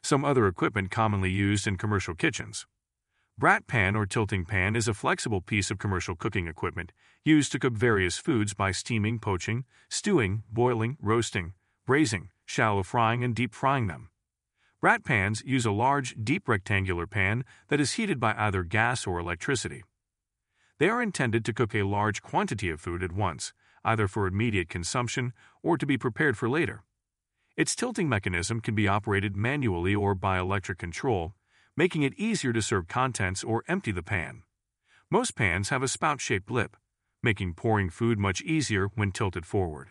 Some other equipment commonly used in commercial kitchens. Brat pan or tilting pan is a flexible piece of commercial cooking equipment used to cook various foods by steaming, poaching, stewing, boiling, roasting, braising, shallow frying, and deep frying them. Brat pans use a large, deep rectangular pan that is heated by either gas or electricity. They are intended to cook a large quantity of food at once, either for immediate consumption or to be prepared for later. Its tilting mechanism can be operated manually or by electric control, making it easier to serve contents or empty the pan. Most pans have a spout-shaped lip, making pouring food much easier when tilted forward.